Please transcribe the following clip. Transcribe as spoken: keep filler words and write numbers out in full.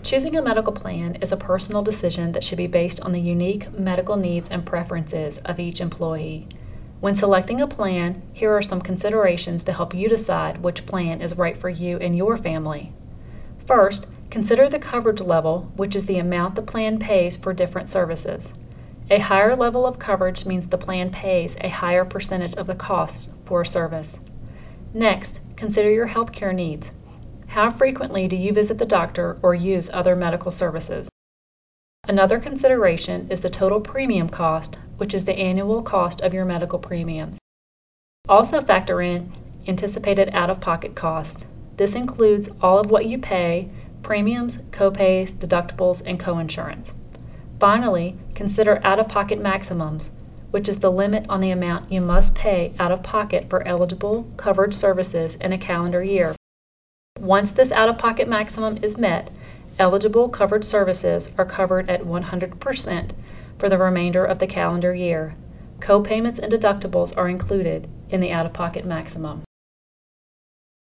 Choosing a medical plan is a personal decision that should be based on the unique medical needs and preferences of each employee. When selecting a plan, here are some considerations to help you decide which plan is right for you and your family. First, consider the coverage level, which is the amount the plan pays for different services. A higher level of coverage means the plan pays a higher percentage of the cost for a service. Next, consider your healthcare needs. How frequently do you visit the doctor or use other medical services? Another consideration is the total premium cost, which is the annual cost of your medical premiums. Also factor in anticipated out-of-pocket costs. This includes all of what you pay, premiums, copays, deductibles, and coinsurance. Finally, consider out-of-pocket maximums, which is the limit on the amount you must pay out-of-pocket for eligible covered services in a calendar year. Once this out-of-pocket maximum is met, eligible covered services are covered at one hundred percent for the remainder of the calendar year. Co-payments and deductibles are included in the out-of-pocket maximum.